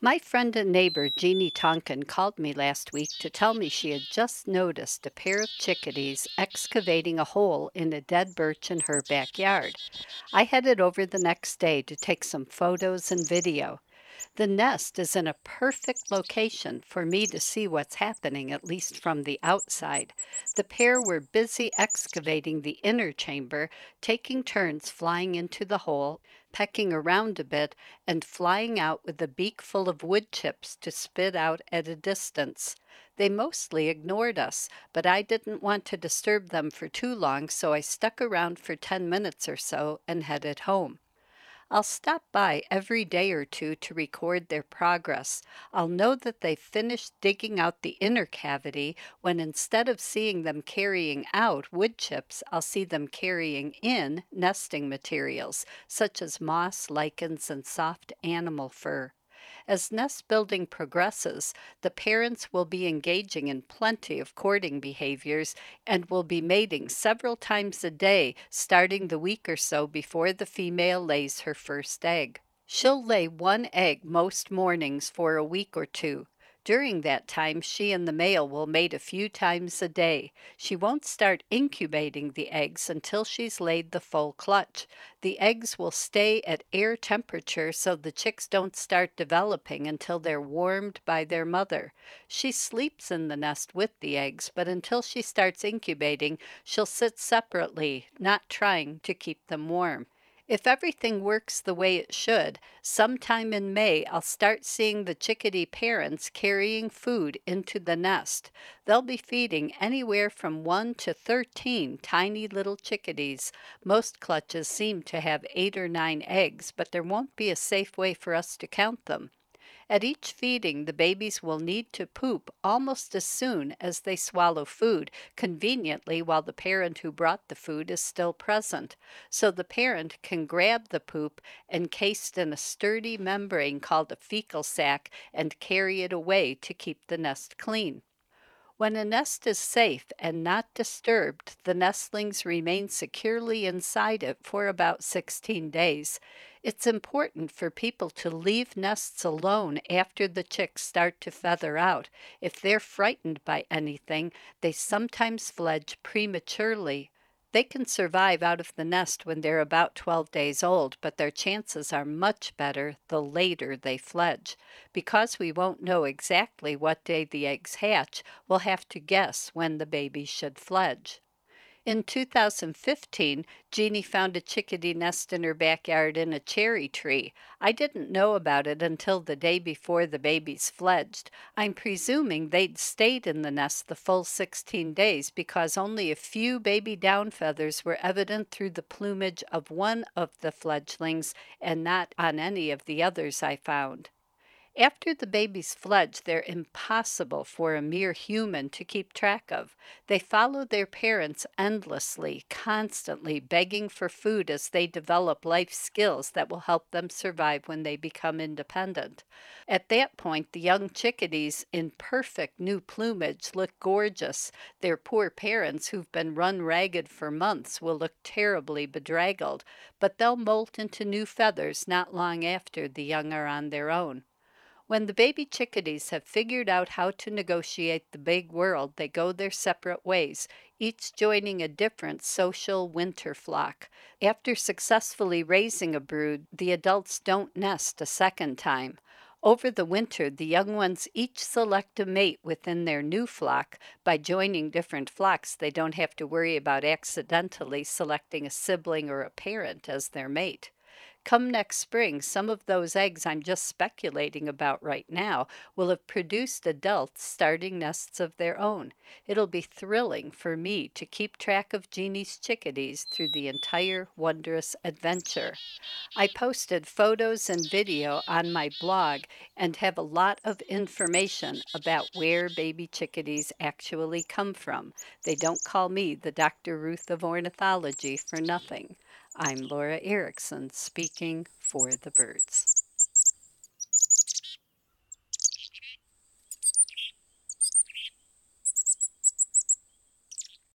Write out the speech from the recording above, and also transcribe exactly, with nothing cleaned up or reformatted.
My friend and neighbor Jeannie Tonkin called me last week to tell me she had just noticed a pair of chickadees excavating a hole in a dead birch in her backyard. I headed over the next day to take some photos and video. The nest is in a perfect location for me to see what's happening, at least from the outside. The pair were busy excavating the inner chamber, taking turns flying into the hole, pecking around a bit, and flying out with a beak full of wood chips to spit out at a distance. They mostly ignored us, but I didn't want to disturb them for too long, so I stuck around for ten minutes or so and headed home. I'll stop by every day or two to record their progress. I'll know that they've finished digging out the inner cavity when instead of seeing them carrying out wood chips, I'll see them carrying in nesting materials, such as moss, lichens, and soft animal fur. As nest building progresses, the parents will be engaging in plenty of courting behaviors and will be mating several times a day, starting the week or so before the female lays her first egg. She'll lay one egg most mornings for a week or two. During that time, she and the male will mate a few times a day. She won't start incubating the eggs until she's laid the full clutch. The eggs will stay at air temperature so the chicks don't start developing until they're warmed by their mother. She sleeps in the nest with the eggs, but until she starts incubating, she'll sit separately, not trying to keep them warm. If everything works the way it should, sometime in May I'll start seeing the chickadee parents carrying food into the nest. They'll be feeding anywhere from one to thirteen tiny little chickadees. Most clutches seem to have eight or nine eggs, but there won't be a safe way for us to count them. At each feeding, the babies will need to poop almost as soon as they swallow food, conveniently while the parent who brought the food is still present. So the parent can grab the poop encased in a sturdy membrane called a fecal sac and carry it away to keep the nest clean. When a nest is safe and not disturbed, the nestlings remain securely inside it for about sixteen days. It's important for people to leave nests alone after the chicks start to feather out. If they're frightened by anything, they sometimes fledge prematurely. They can survive out of the nest when they're about twelve days old, but their chances are much better the later they fledge. Because we won't know exactly what day the eggs hatch, we'll have to guess when the babies should fledge. In two thousand fifteen, Jeannie found a chickadee nest in her backyard in a cherry tree. I didn't know about it until the day before the babies fledged. I'm presuming they'd stayed in the nest the full sixteen days because only a few baby down feathers were evident through the plumage of one of the fledglings and not on any of the others I found. After the babies fledge, they're impossible for a mere human to keep track of. They follow their parents endlessly, constantly begging for food as they develop life skills that will help them survive when they become independent. At that point, the young chickadees in perfect new plumage look gorgeous. Their poor parents, who've been run ragged for months, will look terribly bedraggled, but they'll molt into new feathers not long after the young are on their own. When the baby chickadees have figured out how to negotiate the big world, they go their separate ways, each joining a different social winter flock. After successfully raising a brood, the adults don't nest a second time. Over the winter, the young ones each select a mate within their new flock. By joining different flocks, they don't have to worry about accidentally selecting a sibling or a parent as their mate. Come next spring, some of those eggs I'm just speculating about right now will have produced adults starting nests of their own. It'll be thrilling for me to keep track of Jeannie's chickadees through the entire wondrous adventure. I posted photos and video on my blog and have a lot of information about where baby chickadees actually come from. They don't call me the Doctor Ruth of ornithology for nothing. I'm Laura Erickson, speaking for the birds.